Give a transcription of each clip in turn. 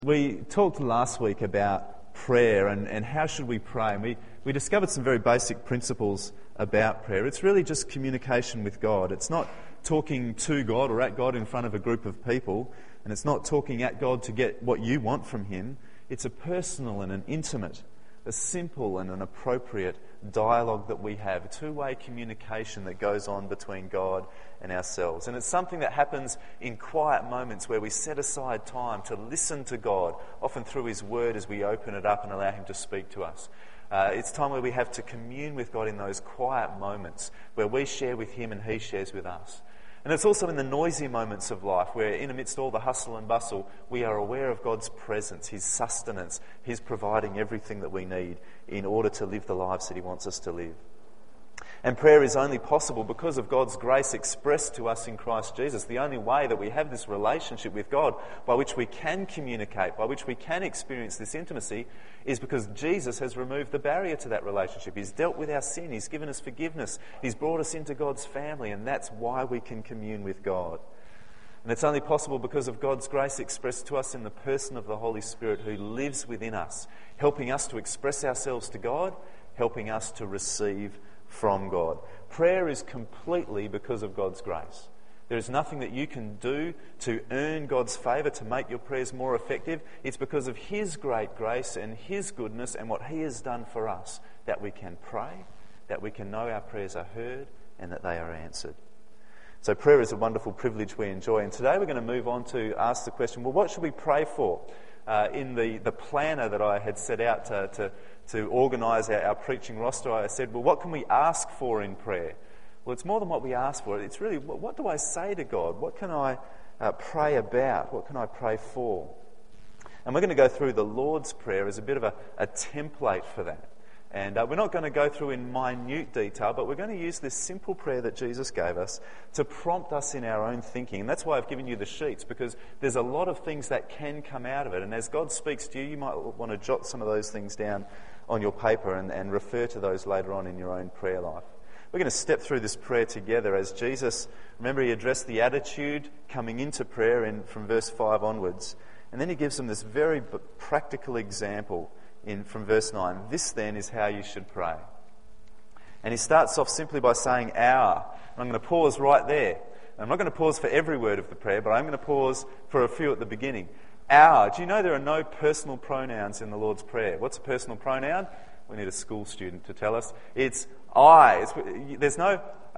We talked last week about prayer and how should we pray. And we discovered some very basic principles about prayer. It's really just communication with God. It's not talking to God or at God in front of a group of people. And it's not talking at God to get what you want from Him. It's a personal and an intimate, a simple and an appropriate dialogue that we have, a two-way communication that goes on between God and ourselves. And it's something that happens in quiet moments where we set aside time to listen to God, often through His Word as we open it up and allow Him to speak to us. It's time where we have to commune with God in those quiet moments where we share with Him and He shares with us. And it's also in the noisy moments of life where, in amidst all the hustle and bustle, we are aware of God's presence, His sustenance, His providing everything that we need in order to live the lives that He wants us to live. And prayer is only possible because of God's grace expressed to us in Christ Jesus. The only way that we have this relationship with God by which we can communicate, by which we can experience this intimacy, is because Jesus has removed the barrier to that relationship. He's dealt with our sin. He's given us forgiveness. He's brought us into God's family, and that's why we can commune with God. And it's only possible because of God's grace expressed to us in the person of the Holy Spirit who lives within us, helping us to express ourselves to God, helping us to receive from God. Prayer is completely because of God's grace. There is nothing that you can do to earn God's favour, to make your prayers more effective. It's because of His great grace and His goodness and what He has done for us that we can pray, that we can know our prayers are heard and that they are answered. So prayer is a wonderful privilege we enjoy. And today we're going to move on to ask the question, well, what should we pray for? In the planner that I had set out to organise our preaching roster, I said, well, what can we ask for in prayer? Well, it's more than what we ask for. It's really, what do I say to God? What can I pray about? What can I pray for? And we're going to go through the Lord's Prayer as a bit of a template for that. And we're not going to go through in minute detail, but we're going to use this simple prayer that Jesus gave us to prompt us in our own thinking. And that's why I've given you the sheets, because there's a lot of things that can come out of it. And as God speaks to you, you might want to jot some of those things down on your paper and refer to those later on in your own prayer life. We're going to step through this prayer together as Jesus, remember, He addressed the attitude coming into prayer from verse 5 onwards. And then He gives them this very practical example from verse 9. This then is how you should pray. And He starts off simply by saying our. And I'm going to pause right there. I'm not going to pause for every word of the prayer, but I'm going to pause for a few at the beginning. Our. Do you know there are no personal pronouns in the Lord's Prayer? What's a personal pronoun? We need a school student to tell us. It's I. There's no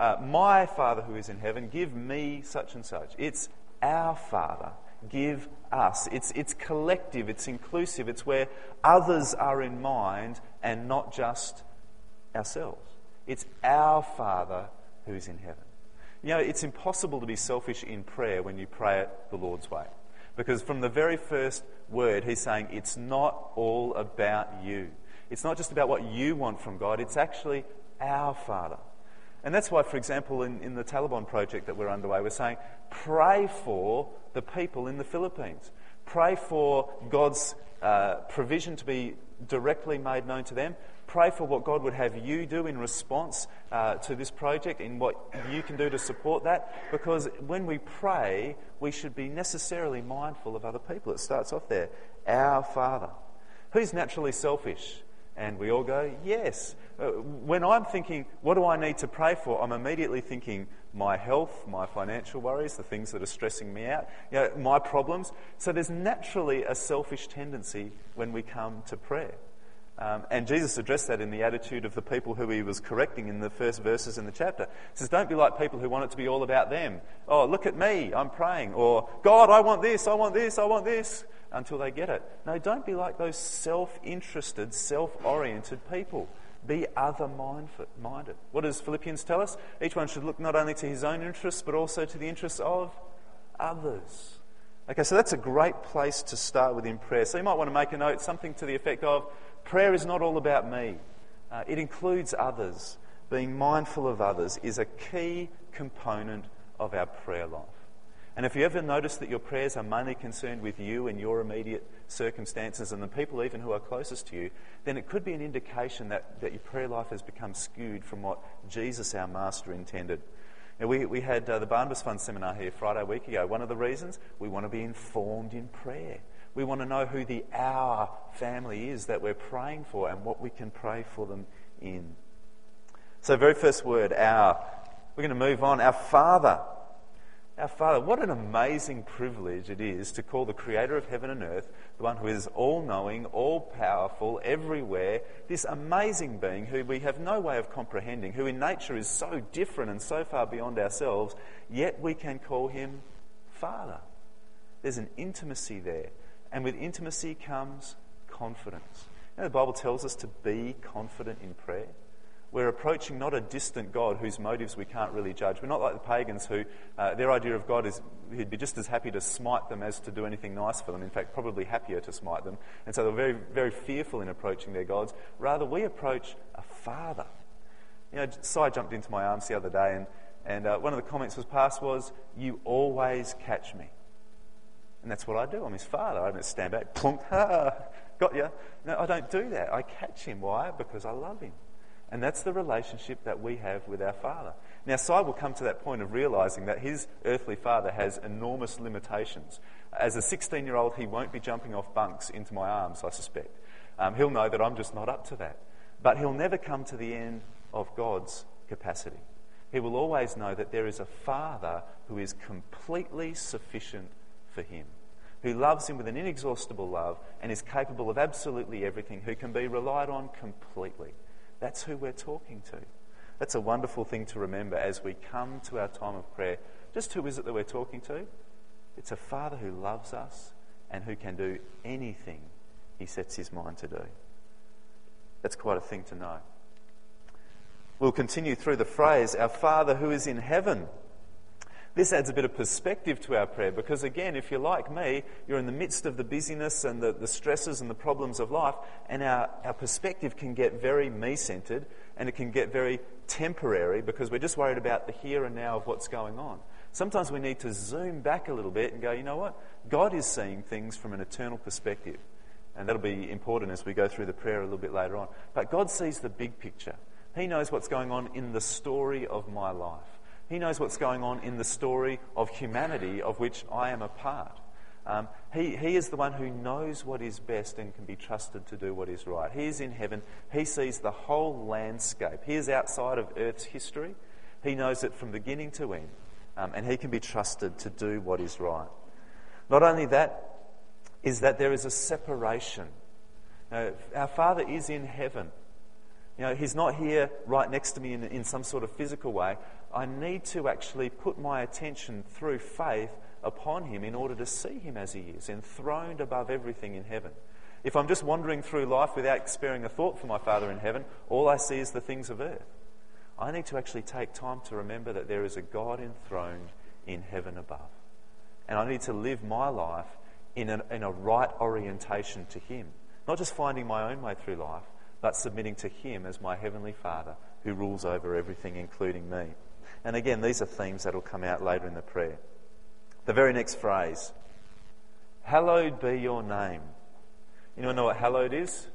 my Father who is in heaven, give me such and such. It's our Father, give us. It's collective, it's inclusive, it's where others are in mind and not just ourselves. It's our Father who is in heaven. You know, it's impossible to be selfish in prayer when you pray it the Lord's way. Because from the very first word, He's saying it's not all about you. It's not just about what you want from God, it's actually our Father. And that's why, for example, in the Taliban project that we're underway, we're saying, pray for the people in the Philippines. Pray for God's provision to be directly made known to them. Pray for what God would have you do in response to this project, in what you can do to support that. Because when we pray, we should be necessarily mindful of other people. It starts off there, our Father. Who's naturally selfish? And we all go, yes. When I'm thinking, what do I need to pray for? I'm immediately thinking my health, my financial worries, the things that are stressing me out, my problems. So there's naturally a selfish tendency when we come to prayer. And Jesus addressed that in the attitude of the people who He was correcting in the first verses in the chapter. He says, don't be like people who want it to be all about them. Oh, look at me, I'm praying. Or, God, I want this, I want this, I want this, until they get it. No, don't be like those self-interested, self-oriented people. Be other-minded. What does Philippians tell us? Each one should look not only to his own interests, but also to the interests of others. Okay, so that's a great place to start with in prayer. So you might want to make a note, something to the effect of, prayer is not all about me. It includes others. Being mindful of others is a key component of our prayer life. And if you ever notice that your prayers are mainly concerned with you and your immediate circumstances and the people even who are closest to you, then it could be an indication that your prayer life has become skewed from what Jesus, our Master, intended. Now, we had the Barnabas Fund seminar here Friday week ago. One of the reasons, we want to be informed in prayer. We want to know who the our family is that we're praying for and what we can pray for them in. So very first word, our. We're going to move on. Our Father. Our Father. What an amazing privilege it is to call the Creator of heaven and earth, the one who is all-knowing, all-powerful, everywhere, this amazing being who we have no way of comprehending, who in nature is so different and so far beyond ourselves, yet we can call him Father. There's an intimacy there. And with intimacy comes confidence. You know, the Bible tells us to be confident in prayer. We're approaching not a distant God whose motives we can't really judge. We're not like the pagans who, their idea of God is he'd be just as happy to smite them as to do anything nice for them. In fact, probably happier to smite them. And so they're very, very fearful in approaching their gods. Rather, we approach a Father. You know, Si jumped into my arms the other day and one of the comments was passed was, "You always catch me." And that's what I do. I'm his father. I don't stand back, plonk, ha, got you. No, I don't do that. I catch him. Why? Because I love him. And that's the relationship that we have with our Father. Now, Si will come to that point of realising that his earthly father has enormous limitations. As a 16-year-old, he won't be jumping off bunks into my arms, I suspect. He'll know that I'm just not up to that. But he'll never come to the end of God's capacity. He will always know that there is a Father who is completely sufficient for him, who loves him with an inexhaustible love and is capable of absolutely everything, who can be relied on completely. That's who we're talking to. That's a wonderful thing to remember as we come to our time of prayer. Just who is it that we're talking to? It's a Father who loves us and who can do anything he sets his mind to do. That's quite a thing to know. We'll continue through the phrase, our Father who is in heaven. This adds a bit of perspective to our prayer because, again, if you're like me, you're in the midst of the busyness and the stresses and the problems of life, and our perspective can get very me-centred and it can get very temporary because we're just worried about the here and now of what's going on. Sometimes we need to zoom back a little bit and go, you know what? God is seeing things from an eternal perspective. And that'll be important as we go through the prayer a little bit later on. But God sees the big picture. He knows what's going on in the story of my life. He knows what's going on in the story of humanity of which I am a part. He is the one who knows what is best and can be trusted to do what is right. He is in heaven. He sees the whole landscape. He is outside of Earth's history. He knows it from beginning to end. And he can be trusted to do what is right. Not only that, is that there is a separation. Our Father is in heaven. You know, he's not here right next to me in some sort of physical way. I need to actually put my attention through faith upon him in order to see him as he is, enthroned above everything in heaven. If I'm just wandering through life without sparing a thought for my Father in heaven, all I see is the things of earth. I need to actually take time to remember that there is a God enthroned in heaven above. And I need to live my life in a right orientation to him. Not just finding my own way through life, but submitting to him as my heavenly Father who rules over everything, including me. And again, these are themes that will come out later in the prayer. The very next phrase, hallowed be your name. Anyone know what hallowed is?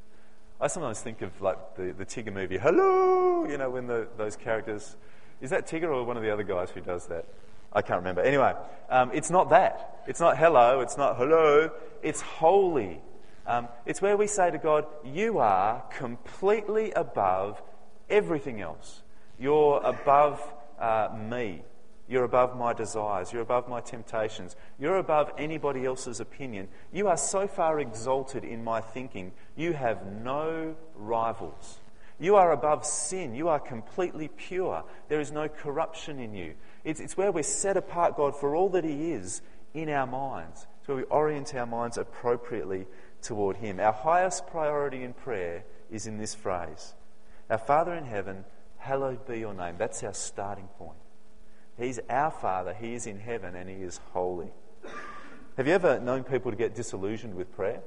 I sometimes think of like the Tigger movie, hello, you know, when those characters... Is that Tigger or one of the other guys who does that? I can't remember. Anyway, it's not that. It's not hello, it's not hello, it's holy. It's where we say to God, you are completely above everything else. You're above me. You're above my desires. You're above my temptations. You're above anybody else's opinion. You are so far exalted in my thinking. You have no rivals. You are above sin. You are completely pure. There is no corruption in you. It's where we're set apart, God, for all that he is in our minds. It's where we orient our minds appropriately toward him. Our highest priority in prayer is in this phrase. Our Father in heaven, hallowed be your name. That's our starting point. He's our Father, he is in heaven, and he is holy. Have you ever known people to get disillusioned with prayer?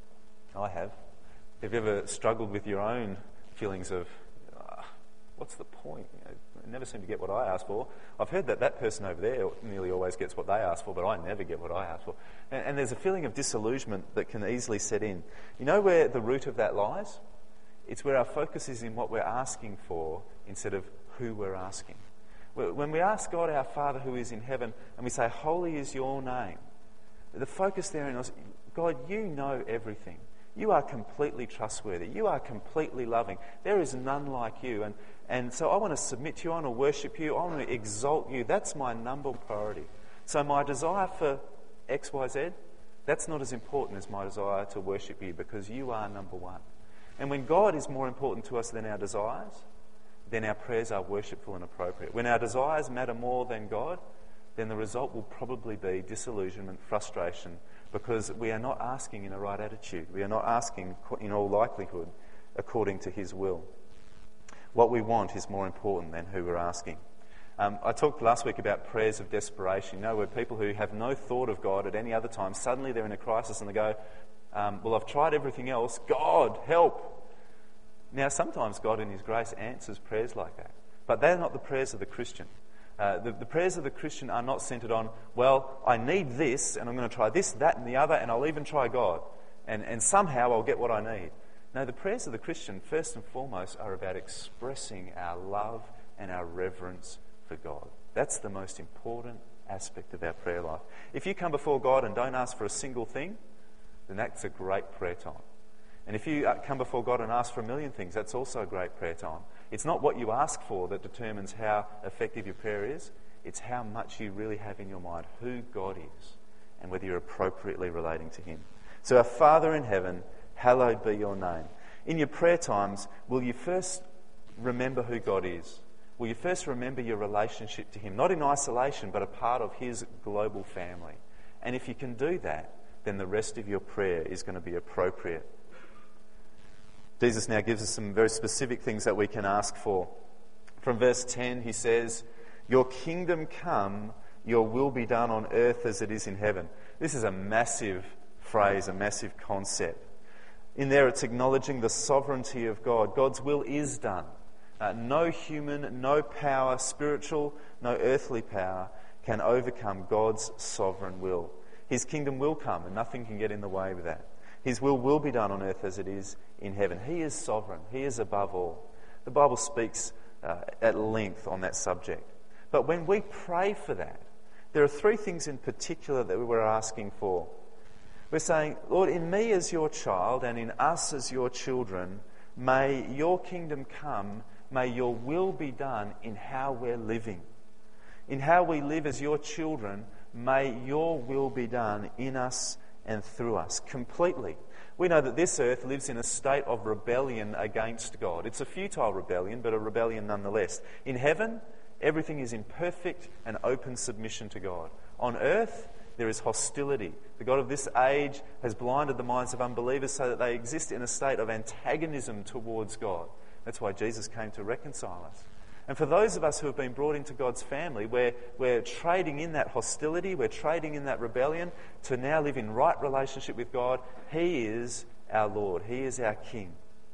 I have. Have you ever struggled with your own feelings of, what's the point? You know, I never seem to get what I ask for. I've heard that person over there nearly always gets what they ask for, but I never get what I ask for. And there's a feeling of disillusionment that can easily set in. You know where the root of that lies? It's where our focus is in what we're asking for instead of who we're asking. When we ask God, our Father who is in heaven, and we say, holy is your name, the focus there is God, you know everything. You are completely trustworthy. You are completely loving. There is none like you. And so I want to submit to you. I want to worship you. I want to exalt you. That's my number priority. So my desire for X, Y, Z, that's not as important as my desire to worship you, because you are number one. And when God is more important to us than our desires, then our prayers are worshipful and appropriate. When our desires matter more than God, then the result will probably be disillusionment, frustration, because we are not asking in the right attitude. We are not asking, in all likelihood, according to His will. What we want is more important than who we're asking. I talked last week about prayers of desperation, where people who have no thought of God at any other time, suddenly they're in a crisis and they go, well, I've tried everything else. God, help. Now, sometimes God in His grace answers prayers like that, but they're not the prayers of the Christian. The prayers of the Christian are not centred on, well, I need this, and I'm going to try this, that, and the other, and I'll even try God, and somehow I'll get what I need. No, the prayers of the Christian, first and foremost, are about expressing our love and our reverence for God. That's the most important aspect of our prayer life. If you come before God and don't ask for a single thing, then that's a great prayer time. And if you come before God and ask for a million things, that's also a great prayer time. It's not what you ask for that determines how effective your prayer is. It's how much you really have in your mind who God is and whether you're appropriately relating to Him. So, our Father in heaven, hallowed be your name. In your prayer times, will you first remember who God is? Will you first remember your relationship to Him, not in isolation, but a part of His global family? And if you can do that, then the rest of your prayer is going to be appropriate. Jesus now gives us some very specific things that we can ask for. From verse 10, He says, "Your kingdom come, your will be done on earth as it is in heaven." This is a massive phrase, a massive concept. In there, it's acknowledging the sovereignty of God. God's will is done. No human, no power, spiritual, no earthly power can overcome God's sovereign will. His kingdom will come and nothing can get in the way of that. His will be done on earth as it is in heaven. He is sovereign. He is above all. The Bible speaks at length on that subject. But when we pray for that, there are three things in particular that we're asking for. We're saying, Lord, in me as your child and in us as your children, may your kingdom come, may your will be done in how we're living. In how we live as your children, may your will be done in us and through us, completely. We know that this earth lives in a state of rebellion against God. It's a futile rebellion, but a rebellion nonetheless. In heaven, everything is in perfect and open submission to God. On earth, there is hostility. The God of this age has blinded the minds of unbelievers so that they exist in a state of antagonism towards God. That's why Jesus came to reconcile us. And for those of us who have been brought into God's family, we're trading in that hostility, we're trading in that rebellion to now live in right relationship with God. He is our Lord. He is our King.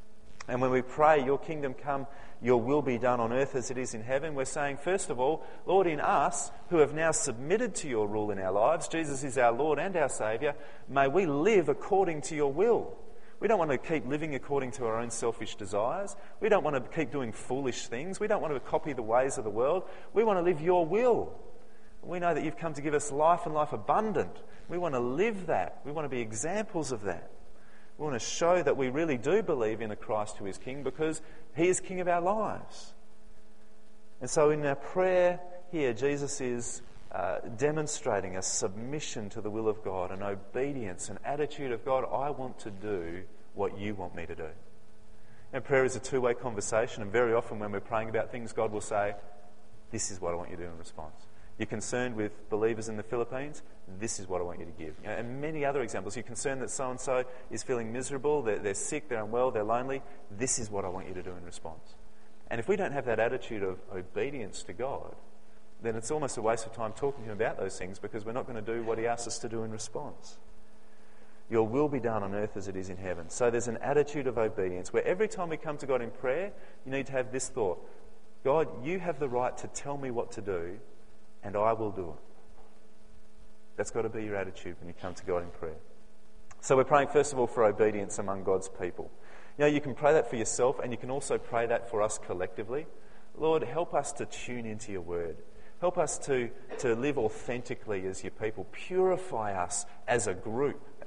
And when we pray, your kingdom come, your will be done on earth as it is in heaven, we're saying, first of all, Lord, in us, who have now submitted to your rule in our lives, Jesus is our Lord and our Saviour, may we live according to your will. We don't want to keep living according to our own selfish desires. We don't want to keep doing foolish things. We don't want to copy the ways of the world. We want to live your will. We know that you've come to give us life and life abundant. We want to live that. We want to be examples of that. We want to show that we really do believe in a Christ who is King because He is King of our lives. And so in our prayer here, Jesus is demonstrating a submission to the will of God, an obedience, an attitude of God, I want to do what you want me to do. And prayer is a two-way conversation, and very often when we're praying about things, God will say, this is what I want you to do in response. You're concerned with believers in the Philippines, this is what I want you to give. And many other examples. You're concerned that so-and-so is feeling miserable, they're sick, they're unwell, they're lonely, this is what I want you to do in response. And if we don't have that attitude of obedience to God, then it's almost a waste of time talking to Him about those things because we're not going to do what He asks us to do in response. Your will be done on earth as it is in heaven. So there's an attitude of obedience where every time we come to God in prayer, you need to have this thought. God, you have the right to tell me what to do and I will do it. That's got to be your attitude when you come to God in prayer. So we're praying first of all for obedience among God's people. You can pray that for yourself and you can also pray that for us collectively. Lord, help us to tune into your word. Help us to live authentically as your people. Purify us as a group,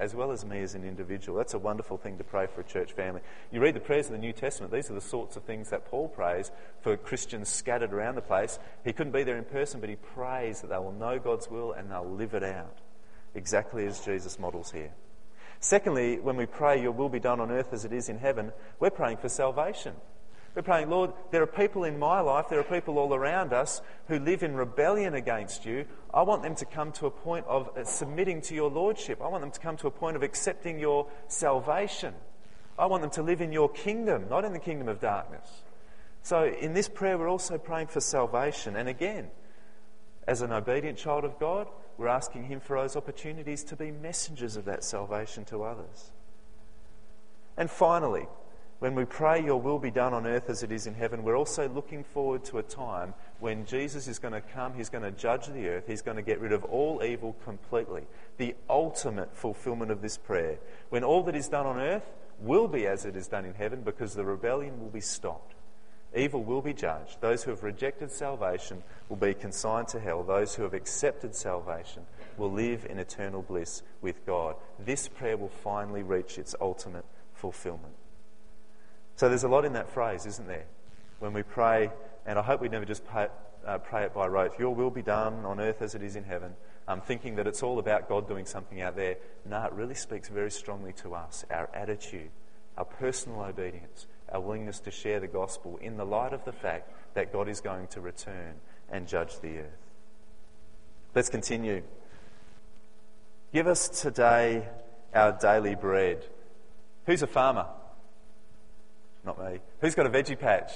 as well as me as an individual. That's a wonderful thing to pray for a church family. You read the prayers of the New Testament, these are the sorts of things that Paul prays for Christians scattered around the place. He couldn't be there in person, but he prays that they will know God's will and they'll live it out, exactly as Jesus models here. Secondly, when we pray, your will be done on earth as it is in heaven, we're praying for salvation. We're praying, Lord, there are people in my life, there are people all around us who live in rebellion against you. I want them to come to a point of submitting to your lordship. I want them to come to a point of accepting your salvation. I want them to live in your kingdom, not in the kingdom of darkness. So in this prayer, we're also praying for salvation. And again, as an obedient child of God, we're asking him for those opportunities to be messengers of that salvation to others. And finally, when we pray your will be done on earth as it is in heaven, we're also looking forward to a time when Jesus is going to come, he's going to judge the earth, he's going to get rid of all evil completely. The ultimate fulfillment of this prayer, when all that is done on earth will be as it is done in heaven, because the rebellion will be stopped. Evil will be judged. Those who have rejected salvation will be consigned to hell. Those who have accepted salvation will live in eternal bliss with God. This prayer will finally reach its ultimate fulfillment. So there's a lot in that phrase, isn't there? When we pray, and I hope we never just pray it by rote, your will be done on earth as it is in heaven, thinking that it's all about God doing something out there. No, it really speaks very strongly to us, our attitude, our personal obedience, our willingness to share the gospel in the light of the fact that God is going to return and judge the earth. Let's continue. Give us today our daily bread. Who's a farmer? Not me. Who's got a veggie patch?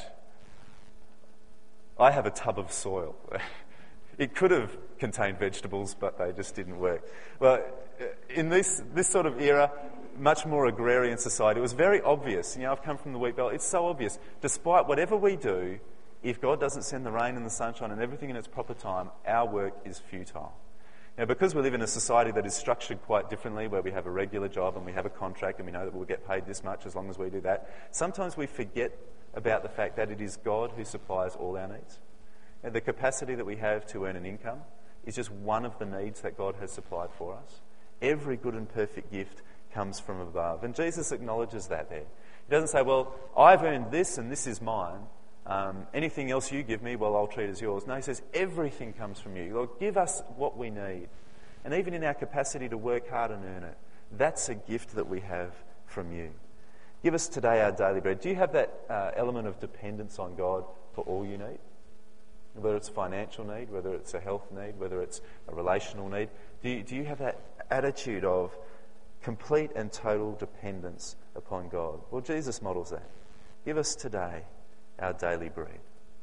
I have a tub of soil. It could have contained vegetables, but they just didn't work. Well, in this sort of era, much more agrarian society, it was very obvious. I've come from the wheat belt. It's so obvious. Despite whatever we do, if God doesn't send the rain and the sunshine and everything in its proper time, our work is futile. Now, because we live in a society that is structured quite differently, where we have a regular job and we have a contract and we know that we'll get paid this much as long as we do that, sometimes we forget about the fact that it is God who supplies all our needs. And the capacity that we have to earn an income is just one of the needs that God has supplied for us. Every good and perfect gift comes from above. And Jesus acknowledges that there. He doesn't say, well, I've earned this and this is mine. Anything else you give me, well, I'll treat as yours. No, he says, everything comes from you. Lord, give us what we need. And even in our capacity to work hard and earn it, that's a gift that we have from you. Give us today our daily bread. Do you have that element of dependence on God for all you need? Whether it's a financial need, whether it's a health need, whether it's a relational need. Do you have that attitude of complete and total dependence upon God? Well, Jesus models that. Give us today our daily bread.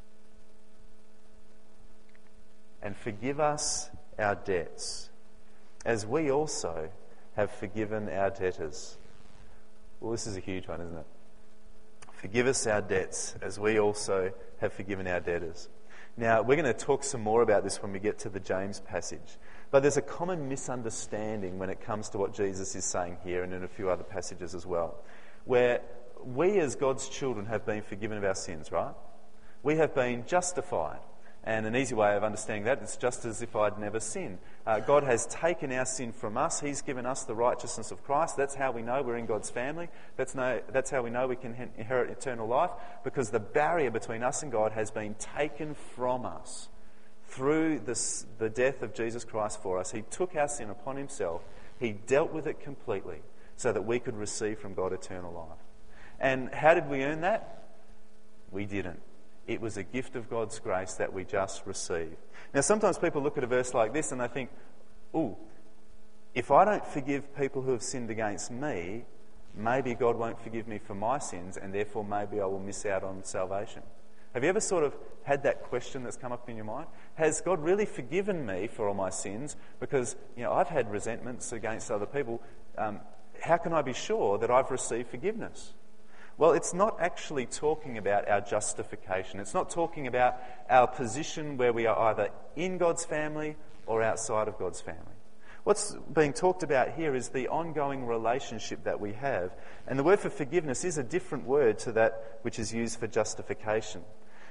And forgive us our debts, as we also have forgiven our debtors. Well, this is a huge one, isn't it? Forgive us our debts, as we also have forgiven our debtors. Now, we're going to talk some more about this when we get to the James passage. But there's a common misunderstanding when it comes to what Jesus is saying here and in a few other passages as well, where we as God's children have been forgiven of our sins, right? We have been justified. And an easy way of understanding that, it's just as if I'd never sinned. God has taken our sin from us. He's given us the righteousness of Christ. That's how we know we're in God's family. That's how we know we can inherit eternal life, because the barrier between us and God has been taken from us through the death of Jesus Christ for us. He took our sin upon himself. He dealt with it completely so that we could receive from God eternal life. And how did we earn that? We didn't. It was a gift of God's grace that we just received. Now, sometimes people look at a verse like this and they think, ooh, if I don't forgive people who have sinned against me, maybe God won't forgive me for my sins, and therefore maybe I will miss out on salvation. Have you ever sort of had that question that's come up in your mind? Has God really forgiven me for all my sins? Because, I've had resentments against other people. How can I be sure that I've received forgiveness? Well, it's not actually talking about our justification. It's not talking about our position where we are either in God's family or outside of God's family. What's being talked about here is the ongoing relationship that we have. And the word for forgiveness is a different word to that which is used for justification.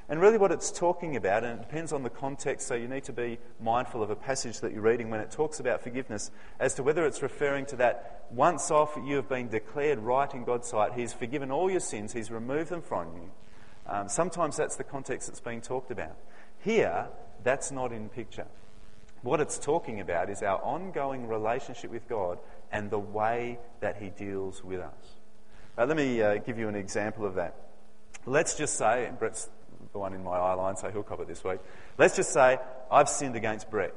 And really what it's talking about, and it depends on the context, so you need to be mindful of a passage that you're reading when it talks about forgiveness, as to whether it's referring to that once off you have been declared right in God's sight, He's forgiven all your sins, He's removed them from you. Sometimes that's the context that's being talked about. Here, that's not in picture. What it's talking about is our ongoing relationship with God and the way that He deals with us. Let me give you an example of that. Let's just say, and Brett's the one in my eye line, so he'll cover it this week. Let's just say I've sinned against Brett.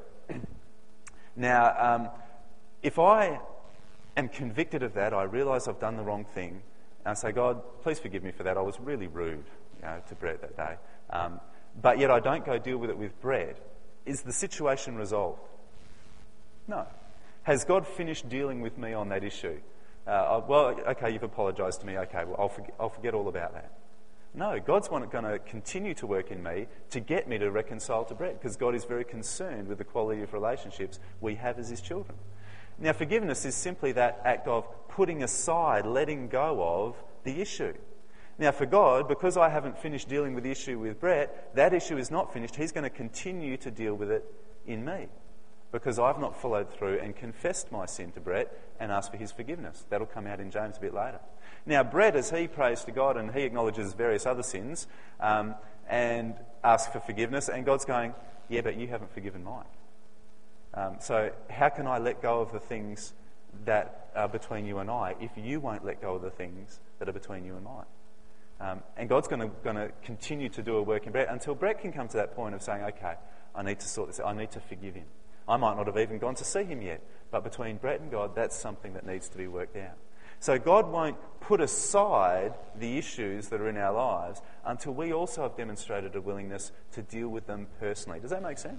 Now, if I am convicted of that, I realise I've done the wrong thing, and I say, God, please forgive me for that. I was really rude to Brett that day. But yet I don't go deal with it with Brett. Is the situation resolved? No. Has God finished dealing with me on that issue? Well, okay, you've apologised to me. Okay, well, I'll forget all about that. No, God's going to continue to work in me to get me to reconcile to Brett, because God is very concerned with the quality of relationships we have as His children. Now, forgiveness is simply that act of putting aside, letting go of the issue. Now, for God, because I haven't finished dealing with the issue with Brett, that issue is not finished. He's going to continue to deal with it in me, because I've not followed through and confessed my sin to Brett and asked for his forgiveness. That'll come out in James a bit later. Now, Brett, as he prays to God and he acknowledges various other sins and asks for forgiveness, and God's going, yeah, but you haven't forgiven mine. So how can I let go of the things that are between you and I if you won't let go of the things that are between you and mine? And God's going to continue to do a work in Brett until Brett can come to that point of saying, okay, I need to sort this out. I need to forgive him. I might not have even gone to see him yet, but between Brett and God, that's something that needs to be worked out. So God won't put aside the issues that are in our lives until we also have demonstrated a willingness to deal with them personally. Does that make sense?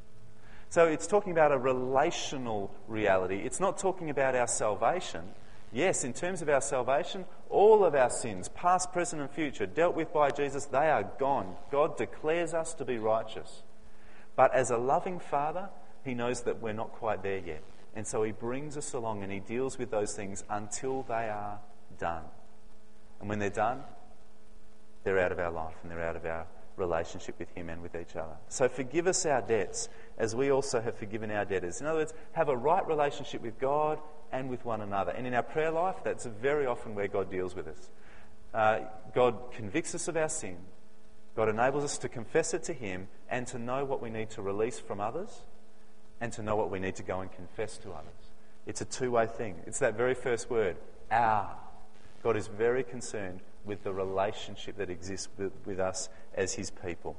So it's talking about a relational reality. It's not talking about our salvation. Yes, in terms of our salvation, all of our sins, past, present and future, dealt with by Jesus, they are gone. God declares us to be righteous. But as a loving Father, He knows that we're not quite there yet. And so He brings us along and He deals with those things until they are done. And when they're done, they're out of our life and they're out of our relationship with Him and with each other. So forgive us our debts as we also have forgiven our debtors. In other words, have a right relationship with God and with one another. And in our prayer life, that's very often where God deals with us. God convicts us of our sin. God enables us to confess it to Him and to know what we need to release from others and to know what we need to go and confess to others. It's a two-way thing. It's that very first word, our. God is very concerned with the relationship that exists with us as His people.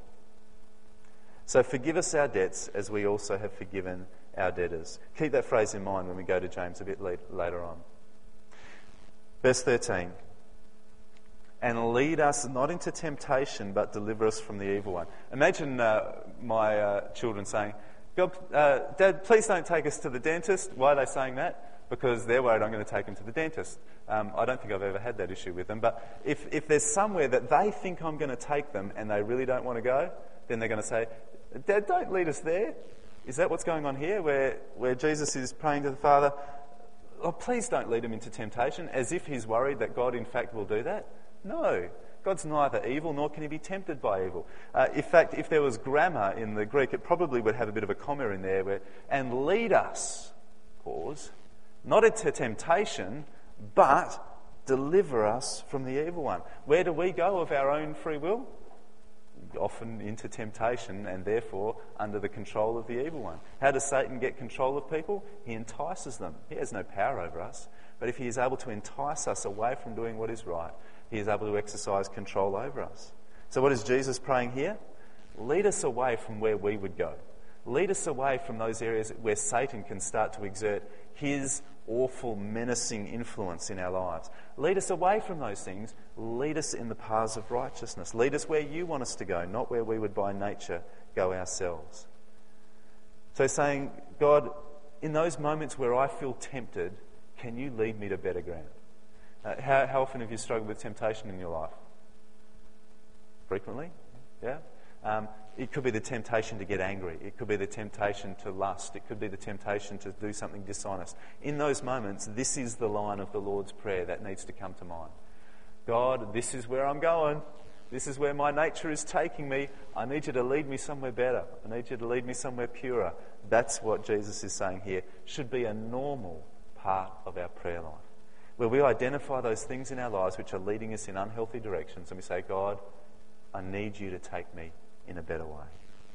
So forgive us our debts as we also have forgiven our debtors. Keep that phrase in mind when we go to James a bit later on. Verse 13. And lead us not into temptation, but deliver us from the evil one. Imagine my children saying, Dad, please don't take us to the dentist. Why are they saying that? Because they're worried I'm going to take them to the dentist. I don't think I've ever had that issue with them. But if there's somewhere that they think I'm going to take them and they really don't want to go, then they're going to say, Dad, don't lead us there. Is that what's going on here, where Jesus is praying to the Father? Oh, please don't lead him into temptation, as if he's worried that God in fact will do that. No. God's neither evil, nor can he be tempted by evil. In fact, if there was grammar in the Greek, it probably would have a bit of a comma in there, where, and lead us, pause, not into temptation, but deliver us from the evil one. Where do we go of our own free will? Often into temptation, and therefore under the control of the evil one. How does Satan get control of people? He entices them. He has no power over us. But if he is able to entice us away from doing what is right, he is able to exercise control over us. So what is Jesus praying here? Lead us away from where we would go. Lead us away from those areas where Satan can start to exert his awful, menacing influence in our lives. Lead us away from those things. Lead us in the paths of righteousness. Lead us where you want us to go, not where we would by nature go ourselves. So saying, God, in those moments where I feel tempted, can you lead me to better ground? How often have you struggled with temptation in your life? Frequently? Yeah? It could be the temptation to get angry. It could be the temptation to lust. It could be the temptation to do something dishonest. In those moments, this is the line of the Lord's Prayer that needs to come to mind. God, this is where I'm going. This is where my nature is taking me. I need you to lead me somewhere better. I need you to lead me somewhere purer. That's what Jesus is saying here. Should be a normal part of our prayer life, where we identify those things in our lives which are leading us in unhealthy directions, and we say, God, I need you to take me in a better way.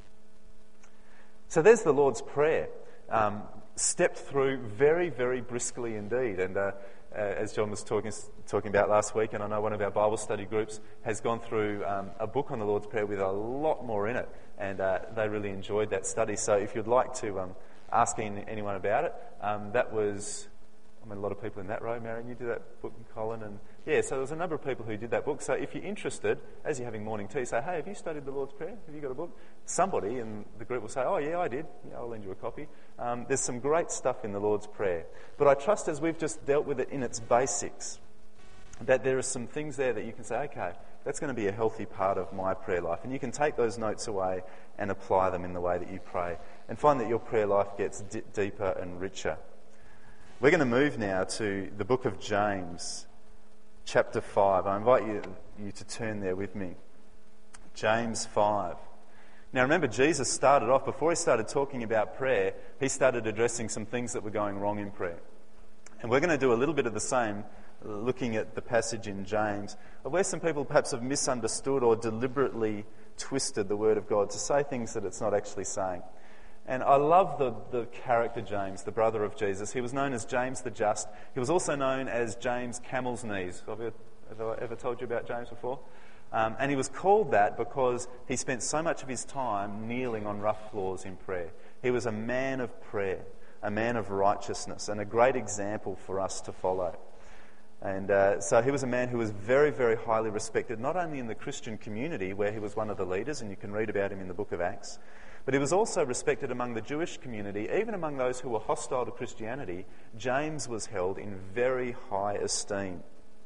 So there's the Lord's Prayer, stepped through very, very briskly indeed. And as John was talking about last week, and I know one of our Bible study groups has gone through a book on the Lord's Prayer with a lot more in it, and they really enjoyed that study. So if you'd like to ask anyone about it, that was... a lot of people in that row. Marion, you did that book, and Colin, and so there's a number of people who did that book. So if you're interested, as you're having morning tea, say, hey, have you studied the Lord's Prayer? Have you got a book? Somebody in the group will say, oh yeah, I did. Yeah, I'll lend you a copy. There's some great stuff in the Lord's Prayer. But I trust as we've just dealt with it in its basics, that there are some things there that you can say, okay, that's going to be a healthy part of my prayer life. And you can take those notes away and apply them in the way that you pray, and find that your prayer life gets deeper and richer. We're going to move now to the book of James, chapter 5. I invite you to turn there with me. James 5. Now remember, Jesus started off, before he started talking about prayer, he started addressing some things that were going wrong in prayer. And we're going to do a little bit of the same, looking at the passage in James, where some people perhaps have misunderstood or deliberately twisted the word of God to say things that it's not actually saying. And I love the character James, the brother of Jesus. He was known as James the Just. He was also known as James Camel's Knees. Have I ever told you about James before? And he was called that because he spent so much of his time kneeling on rough floors in prayer. He was a man of prayer, a man of righteousness, and a great example for us to follow. And so he was a man who was very, very highly respected, not only in the Christian community, where he was one of the leaders, and you can read about him in the book of Acts, but he was also respected among the Jewish community. Even among those who were hostile to Christianity, James was held in very high esteem.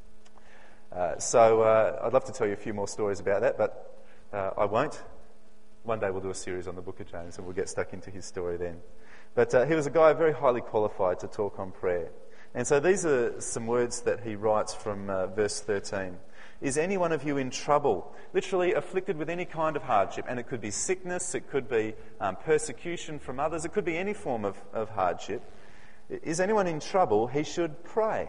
So I'd love to tell you a few more stories about that, but I won't. One day we'll do a series on the book of James, and we'll get stuck into his story then. But he was a guy very highly qualified to talk on prayer. And so these are some words that he writes from verse 13. Is any one of you in trouble? Literally afflicted with any kind of hardship. And it could be sickness, it could be persecution from others, it could be any form of hardship. Is anyone in trouble? He should pray.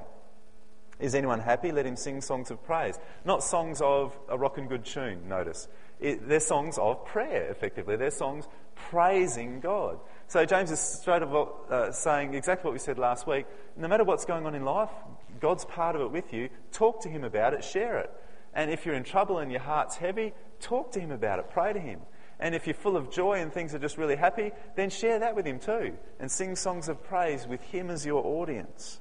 Is anyone happy? Let him sing songs of praise. Not songs of a rock and good tune, notice. They're songs of prayer, effectively. They're songs praising God. So James is straight up saying exactly what we said last week. No matter what's going on in life, God's part of it with you. Talk to him about it, share it. And if you're in trouble and your heart's heavy, talk to him about it, pray to him. And if you're full of joy and things are just really happy, then share that with him too. And sing songs of praise with him as your audience.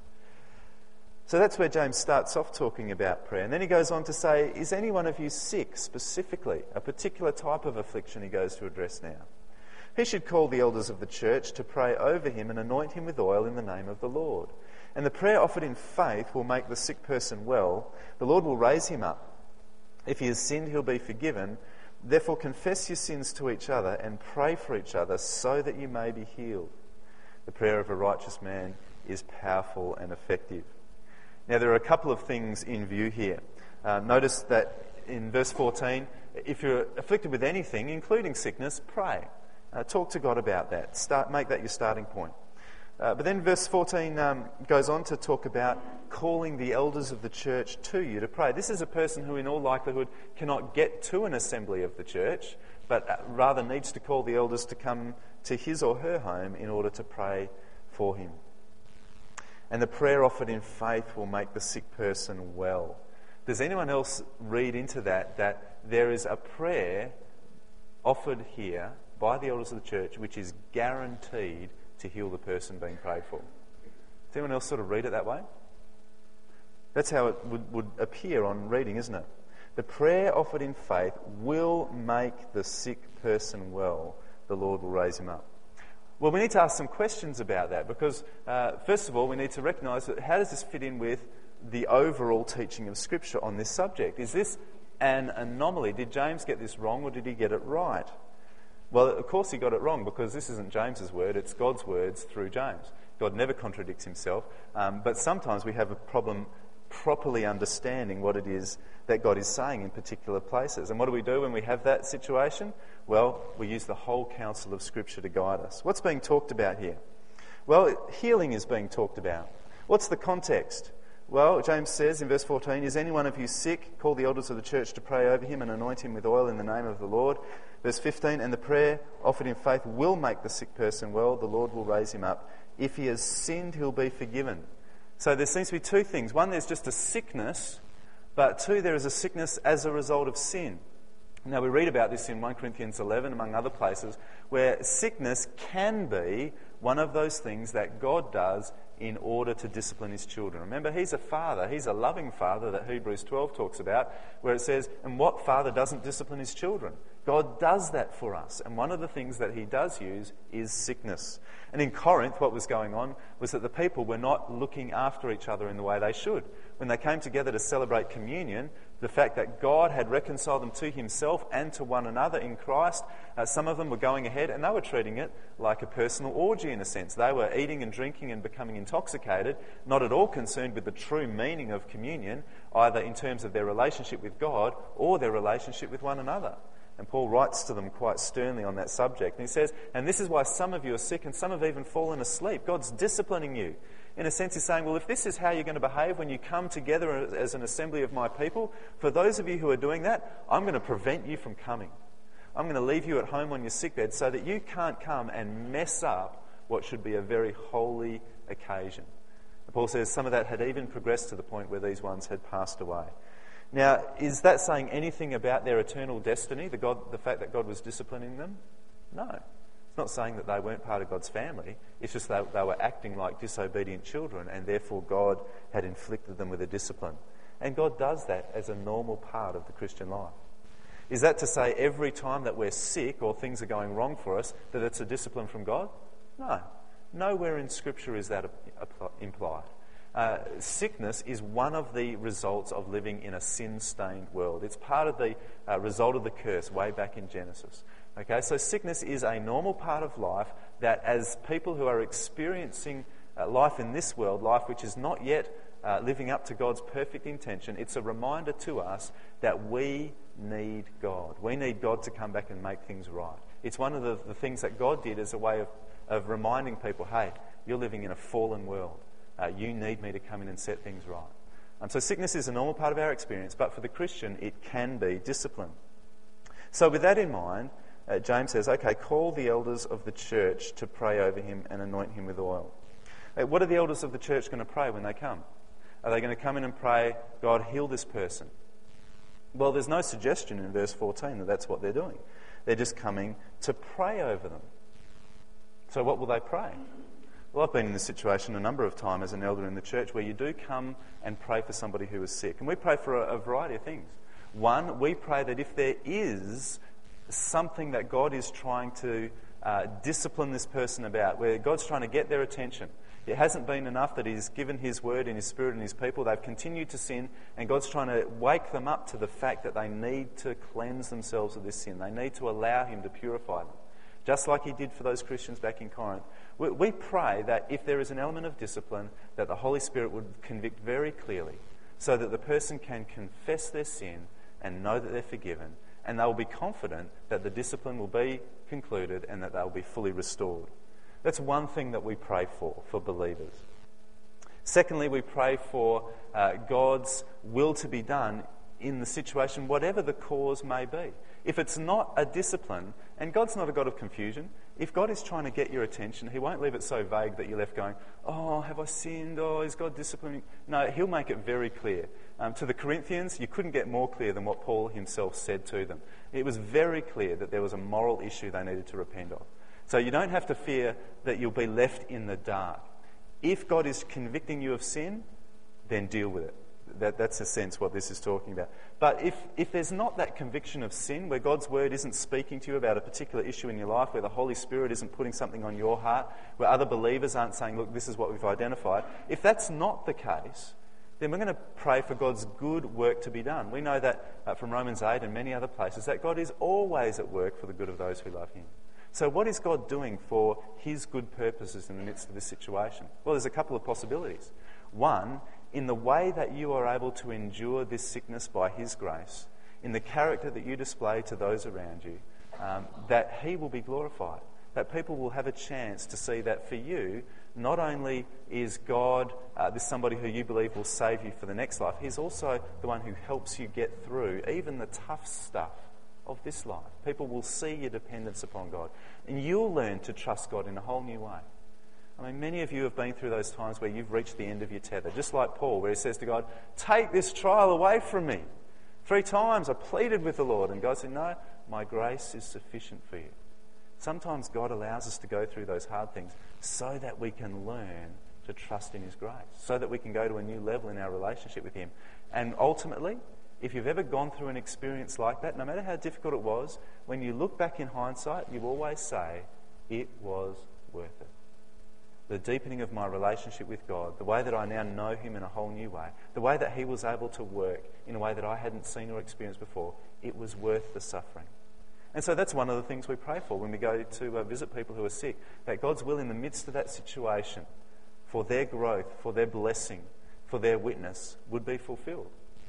So that's where James starts off talking about prayer. And then he goes on to say, is any one of you sick specifically? A particular type of affliction he goes to address now. He should call the elders of the church to pray over him and anoint him with oil in the name of the Lord. And the prayer offered in faith will make the sick person well. The Lord will raise him up. If he has sinned, he'll be forgiven. Therefore confess your sins to each other and pray for each other so that you may be healed. The prayer of a righteous man is powerful and effective. Now there are a couple of things in view here. Notice that in verse 14, if you're afflicted with anything, including sickness, pray. Talk to God about that. Make that your starting point. But then verse 14 goes on to talk about calling the elders of the church to you to pray. This is a person who in all likelihood cannot get to an assembly of the church, but rather needs to call the elders to come to his or her home in order to pray for him. And the prayer offered in faith will make the sick person well. Does anyone else read into that there is a prayer offered here by the elders of the church which is guaranteed to heal the person being prayed for? Does anyone else sort of read it that way? That's how it would appear on reading, isn't it? The prayer offered in faith will make the sick person well. The Lord will raise him up. Well, we need to ask some questions about that because, first of all, we need to recognise that how does this fit in with the overall teaching of Scripture on this subject? Is this an anomaly? Did James get this wrong or did he get it right? Well, of course he got it wrong because this isn't James's word, it's God's words through James. God never contradicts himself, but sometimes we have a problem properly understanding what it is that God is saying in particular places. And what do we do when we have that situation? Well, we use the whole counsel of Scripture to guide us. What's being talked about here? Well, healing is being talked about. What's the context? Well, James says in verse 14, "Is any one of you sick? Call the elders of the church to pray over him and anoint him with oil in the name of the Lord." Verse 15, "And the prayer offered in faith will make the sick person well. The Lord will raise him up. If he has sinned, he'll be forgiven." So there seems to be two things. One, there's just a sickness, but two, there is a sickness as a result of sin. Now, we read about this in 1 Corinthians 11, among other places, where sickness can be one of those things that God does in order to discipline his children. Remember, he's a father. He's a loving father that Hebrews 12 talks about, where it says, and what father doesn't discipline his children? God does that for us. And one of the things that he does use is sickness. And in Corinth, what was going on was that the people were not looking after each other in the way they should. When they came together to celebrate communion, the fact that God had reconciled them to himself and to one another in Christ, some of them were going ahead and they were treating it like a personal orgy in a sense. They were eating and drinking and becoming intoxicated, not at all concerned with the true meaning of communion, either in terms of their relationship with God or their relationship with one another. And Paul writes to them quite sternly on that subject. And he says, and this is why some of you are sick and some have even fallen asleep. God's disciplining you. In a sense, he's saying, well, if this is how you're going to behave when you come together as an assembly of my people, for those of you who are doing that, I'm going to prevent you from coming. I'm going to leave you at home on your sickbed so that you can't come and mess up what should be a very holy occasion. And Paul says some of that had even progressed to the point where these ones had passed away. Now, is that saying anything about their eternal destiny, the fact that God was disciplining them? No. It's not saying that they weren't part of God's family. It's just that they were acting like disobedient children and therefore God had inflicted them with a discipline. And God does that as a normal part of the Christian life. Is that to say every time that we're sick or things are going wrong for us that it's a discipline from God? No. Nowhere in Scripture is that implied. Sickness is one of the results of living in a sin-stained world. It's part of the result of the curse way back in Genesis. Okay, so sickness is a normal part of life that as people who are experiencing life in this world, life which is not yet living up to God's perfect intention, it's a reminder to us that we need God. We need God to come back and make things right. It's one of the things that God did as a way of reminding people, hey, you're living in a fallen world. You need me to come in and set things right. So sickness is a normal part of our experience, but for the Christian, it can be discipline. So with that in mind, James says, okay, call the elders of the church to pray over him and anoint him with oil. What are the elders of the church going to pray when they come? Are they going to come in and pray, God, heal this person? Well, there's no suggestion in verse 14 that that's what they're doing. They're just coming to pray over them. So what will they pray? Well, I've been in this situation a number of times as an elder in the church where you do come and pray for somebody who is sick. And we pray for a variety of things. One, we pray that if there is something that God is trying to discipline this person about, where God's trying to get their attention, it hasn't been enough that he's given his word and his spirit and his people. They've continued to sin, and God's trying to wake them up to the fact that they need to cleanse themselves of this sin. They need to allow him to purify them, just like he did for those Christians back in Corinth. We pray that if there is an element of discipline, that the Holy Spirit would convict very clearly so that the person can confess their sin and know that they're forgiven, and they will be confident that the discipline will be concluded and that they will be fully restored. That's one thing that we pray for believers. Secondly, we pray for God's will to be done in the situation, whatever the cause may be. If it's not a discipline, and God's not a God of confusion, if God is trying to get your attention, he won't leave it so vague that you're left going, oh, have I sinned? Oh, is God disciplining? No, he'll make it very clear. To the Corinthians, you couldn't get more clear than what Paul himself said to them. It was very clear that there was a moral issue they needed to repent of. So you don't have to fear that you'll be left in the dark. If God is convicting you of sin, then deal with it. That's a sense what this is talking about. But if there's not that conviction of sin, where God's word isn't speaking to you about a particular issue in your life, where the Holy Spirit isn't putting something on your heart, where other believers aren't saying, look, this is what we've identified, if that's not the case, then we're going to pray for God's good work to be done. We know that from Romans 8 and many other places, that God is always at work for the good of those who love him. So what is God doing for his good purposes in the midst of this situation? Well, there's a couple of possibilities. One, in the way that you are able to endure this sickness by his grace, in the character that you display to those around you, that he will be glorified, that people will have a chance to see that for you, not only is God this somebody who you believe will save you for the next life, he's also the one who helps you get through even the tough stuff of this life. People will see your dependence upon God, and you'll learn to trust God in a whole new way. I mean, many of you have been through those times where you've reached the end of your tether, just like Paul, where he says to God, "Take this trial away from me." 3 times I pleaded with the Lord, and God said, "No, my grace is sufficient for you." Sometimes God allows us to go through those hard things so that we can learn to trust in his grace, so that we can go to a new level in our relationship with him. And ultimately, if you've ever gone through an experience like that, no matter how difficult it was, when you look back in hindsight, you always say, it was worth it. The deepening of my relationship with God, the way that I now know him in a whole new way, the way that he was able to work in a way that I hadn't seen or experienced before, it was worth the suffering. And so that's one of the things we pray for when we go to visit people who are sick, that God's will in the midst of that situation, for their growth, for their blessing, for their witness, would be fulfilled.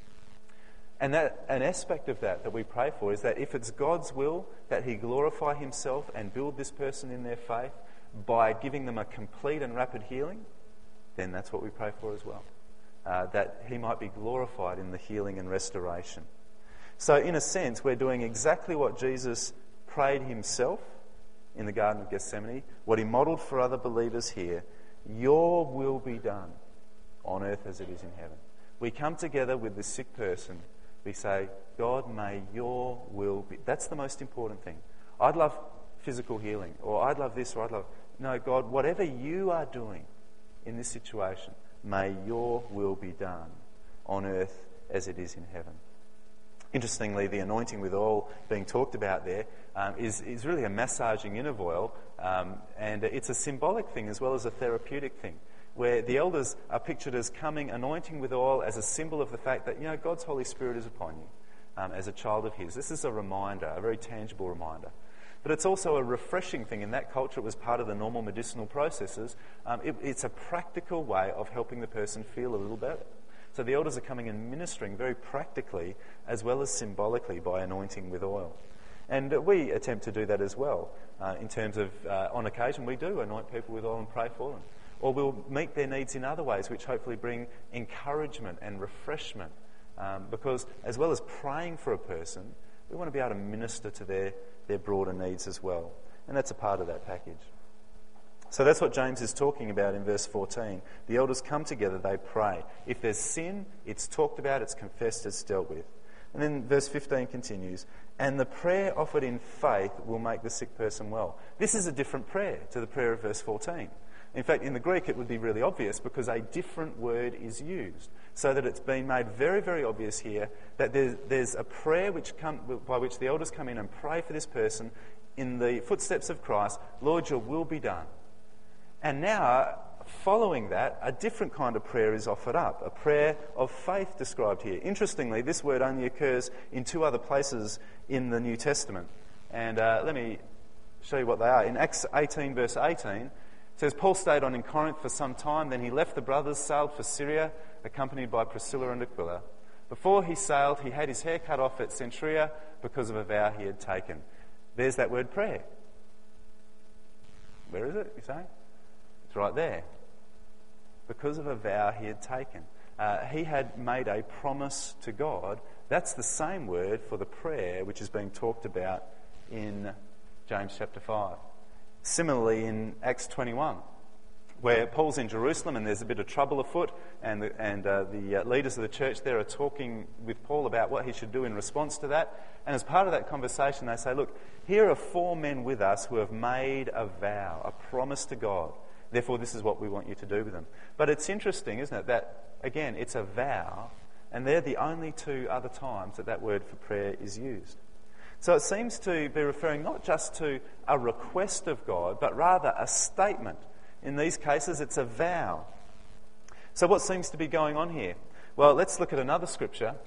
And that an aspect of that we pray for is that if it's God's will that he glorify himself and build this person in their faith by giving them a complete and rapid healing, then that's what we pray for as well. That he might be glorified in the healing and restoration. So in a sense, we're doing exactly what Jesus prayed himself in the Garden of Gethsemane, what he modelled for other believers here. Your will be done on earth as it is in heaven. We come together with the sick person. We say, God, may your will be... That's the most important thing. I'd love physical healing, or I'd love this, or I'd love... No, God, whatever you are doing in this situation, may your will be done on earth as it is in heaven. Interestingly, the anointing with oil being talked about there is really a massaging in of oil, and it's a symbolic thing as well as a therapeutic thing, where the elders are pictured as coming, anointing with oil as a symbol of the fact that, God's Holy Spirit is upon you as a child of his. This is a reminder, a very tangible reminder. But it's also a refreshing thing. In that culture, it was part of the normal medicinal processes. It's a practical way of helping the person feel a little better. So the elders are coming and ministering very practically as well as symbolically by anointing with oil. And we attempt to do that as well. In terms of, on occasion, we do anoint people with oil and pray for them. Or we'll meet their needs in other ways, which hopefully bring encouragement and refreshment. Because as well as praying for a person, we want to be able to minister to their broader needs as well. And that's a part of that package. So that's what James is talking about in verse 14. The elders come together, they pray. If there's sin, it's talked about, it's confessed, it's dealt with. And then verse 15 continues, and the prayer offered in faith will make the sick person well. This is a different prayer to the prayer of verse 14. In fact, in the Greek it would be really obvious because a different word is used, so that it's been made very, very obvious here that there's a prayer by which the elders come in and pray for this person in the footsteps of Christ. Lord, your will be done. And now, following that, a different kind of prayer is offered up, a prayer of faith described here. Interestingly, this word only occurs in 2 other places in the New Testament. And let me show you what they are. In Acts 18, verse 18, it says, Paul stayed on in Corinth for some time, then he left the brothers, sailed for Syria, accompanied by Priscilla and Aquila. Before he sailed, he had his hair cut off at Cenchrea because of a vow he had taken. There's that word prayer. Where is it, you say? It's right there. Because of a vow he had taken. He had made a promise to God. That's the same word for the prayer which is being talked about in James chapter 5. Similarly in Acts 21, where Paul's in Jerusalem and there's a bit of trouble afoot, and the leaders of the church there are talking with Paul about what he should do in response to that. And as part of that conversation they say, look, here are 4 men with us who have made a vow, a promise to God. Therefore, this is what we want you to do with them. But it's interesting, isn't it, that, again, it's a vow, and they're the only 2 other times that word for prayer is used. So it seems to be referring not just to a request of God, but rather a statement. In these cases, it's a vow. So what seems to be going on here? Well, let's look at another scripture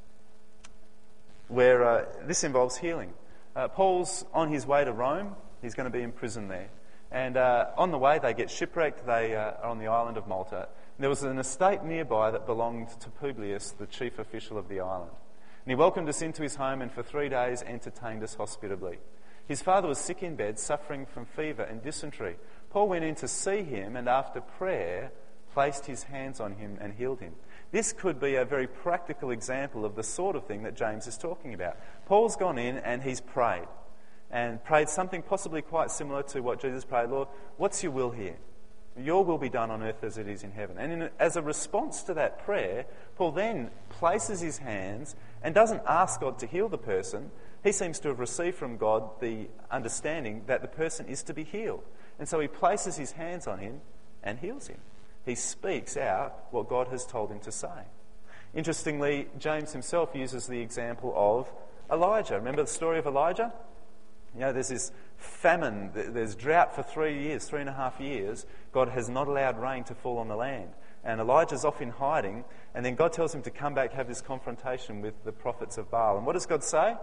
where this involves healing. Paul's on his way to Rome. He's going to be in prison there. And on the way, they get shipwrecked. They are on the island of Malta. There was an estate nearby that belonged to Publius, the chief official of the island. And he welcomed us into his home and for 3 days entertained us hospitably. His father was sick in bed, suffering from fever and dysentery. Paul went in to see him and after prayer placed his hands on him and healed him. This could be a very practical example of the sort of thing that James is talking about. Paul's gone in and he's prayed, and prayed something possibly quite similar to what Jesus prayed. Lord, what's your will here? Your will be done on earth as it is in heaven. And as a response to that prayer, Paul then places his hands and doesn't ask God to heal the person. He seems to have received from God the understanding that the person is to be healed. And so he places his hands on him and heals him. He speaks out what God has told him to say. Interestingly, James himself uses the example of Elijah. Remember the story of Elijah? You know, there's this famine, there's drought for 3.5 years. God has not allowed rain to fall on the land. And Elijah's off in hiding, and then God tells him to come back, have this confrontation with the prophets of Baal. And what does God say?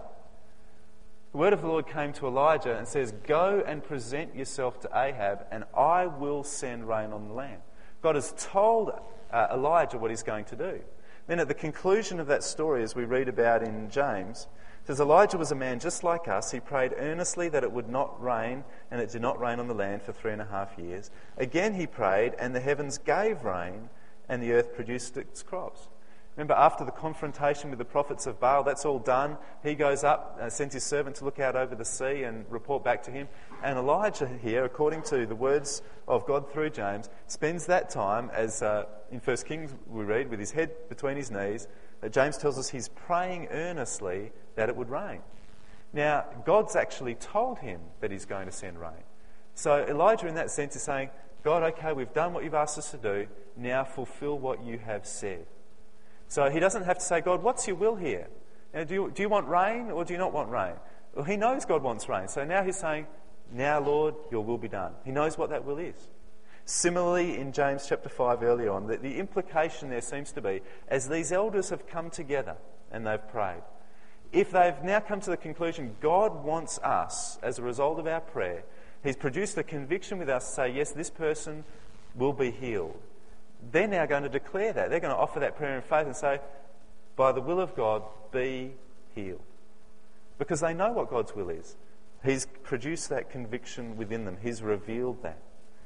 The word of the Lord came to Elijah and says, "Go and present yourself to Ahab, and I will send rain on the land." God has told Elijah what he's going to do. Then at the conclusion of that story, as we read about in James, it says, "Elijah was a man just like us. He prayed earnestly that it would not rain, and it did not rain on the land for 3.5 years. Again he prayed, and the heavens gave rain, and the earth produced its crops." Remember, after the confrontation with the prophets of Baal, that's all done. He goes up, sends his servant to look out over the sea and report back to him. And Elijah here, according to the words of God through James, spends that time, as in 1 Kings we read, with his head between his knees. James tells us he's praying earnestly that it would rain. Now, God's actually told him that he's going to send rain. So Elijah, in that sense, is saying, God, okay, we've done what you've asked us to do. Now fulfill what you have said. So he doesn't have to say, God, what's your will here? Now, do you want rain or do you not want rain? Well, he knows God wants rain. So now he's saying, now, Lord, your will be done. He knows what that will is. Similarly, in James chapter 5 earlier on, the implication there seems to be, as these elders have come together and they've prayed, if they've now come to the conclusion God wants us, as a result of our prayer, he's produced a conviction with us to say, yes, this person will be healed. They're now going to declare that. They're going to offer that prayer in faith and say, by the will of God, be healed. Because they know what God's will is. He's produced that conviction within them. He's revealed that.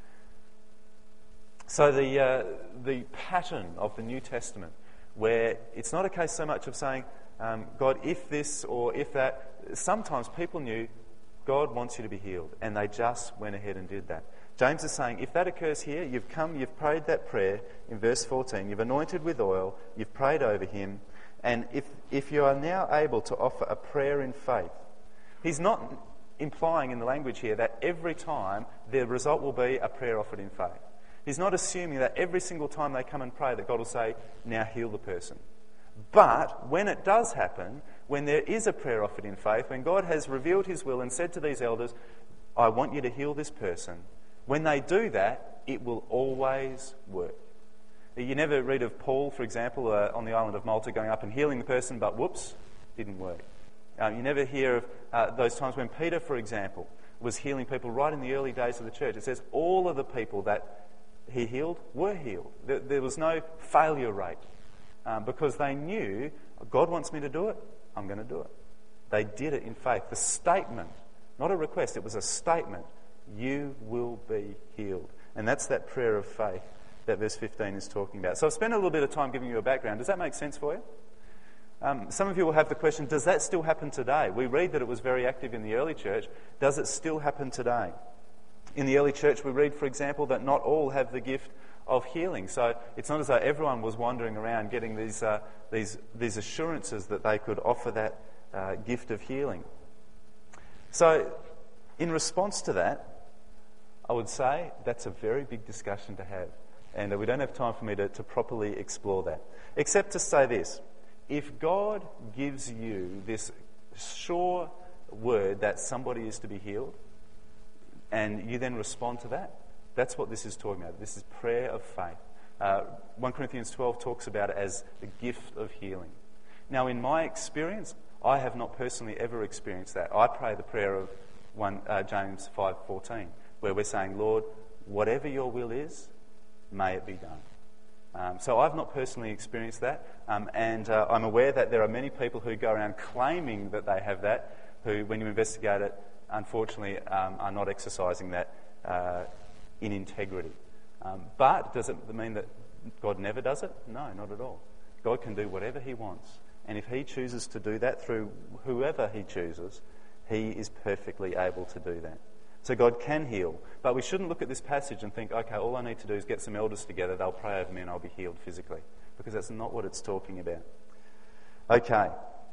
So the pattern of the New Testament, where it's not a case so much of saying, God, if this or if that, sometimes people knew God wants you to be healed, and they just went ahead and did that. James is saying, if that occurs here, you've come, you've prayed that prayer in verse 14, you've anointed with oil, you've prayed over him, and if you are now able to offer a prayer in faith, he's not implying in the language here that every time the result will be a prayer offered in faith. He's not assuming that every single time they come and pray that God will say, now heal the person. But when it does happen, when there is a prayer offered in faith, when God has revealed his will and said to these elders, I want you to heal this person, when they do that, it will always work. You never read of Paul, for example, on the island of Malta going up and healing the person, but whoops, didn't work. You never hear of those times when Peter, for example, was healing people right in the early days of the church. It says all of the people that he healed were healed. There was no failure rate because they knew, God wants me to do it, I'm going to do it. They did it in faith. The statement, not a request, it was a statement, you will be healed. And that's that prayer of faith that verse 15 is talking about. So I've spent a little bit of time giving you a background. Does that make sense for you? Some of you will have the question, does that still happen today? We read that it was very active in the early church. Does it still happen today? In the early church, we read, for example, that not all have the gift of healing. So it's not as though everyone was wandering around getting these assurances that they could offer that gift of healing. So in response to that, I would say that's a very big discussion to have. And we don't have time for me to properly explore that. Except to say this. If God gives you this sure word that somebody is to be healed, and you then respond to that, that's what this is talking about. This is prayer of faith. 1 Corinthians 12 talks about it as the gift of healing. Now, in my experience, I have not personally ever experienced that. I pray the prayer of James 5:14, where we're saying, Lord, whatever your will is, may it be done. So I've not personally experienced that, and I'm aware that there are many people who go around claiming that they have that, who, when you investigate it, unfortunately are not exercising that in integrity. But does it mean that God never does it? No, not at all. God can do whatever he wants. And if he chooses to do that through whoever he chooses, he is perfectly able to do that. So God can heal. But we shouldn't look at this passage and think, okay, all I need to do is get some elders together, they'll pray over me and I'll be healed physically. Because that's not what it's talking about. Okay.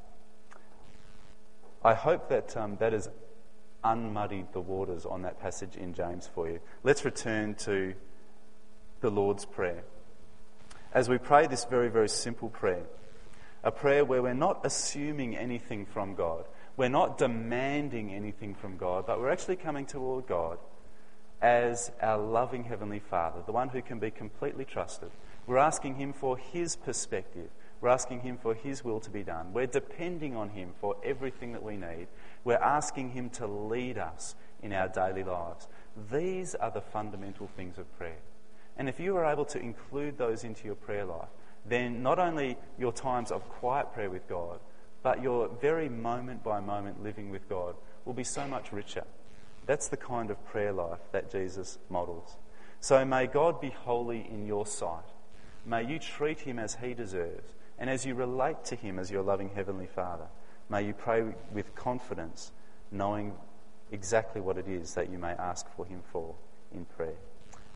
I hope that that has unmuddied the waters on that passage in James for you. Let's return to the Lord's Prayer. As we pray this very, very simple prayer, a prayer where we're not assuming anything from God, we're not demanding anything from God, but we're actually coming toward God as our loving Heavenly Father, the one who can be completely trusted. We're asking him for his perspective. We're asking him for his will to be done. We're depending on him for everything that we need. We're asking him to lead us in our daily lives. These are the fundamental things of prayer. And if you are able to include those into your prayer life, then not only your times of quiet prayer with God, but your very moment-by-moment living with God will be so much richer. That's the kind of prayer life that Jesus models. So may God be holy in your sight. May you treat him as he deserves. And as you relate to him as your loving Heavenly Father, may you pray with confidence, knowing exactly what it is that you may ask for him for in prayer.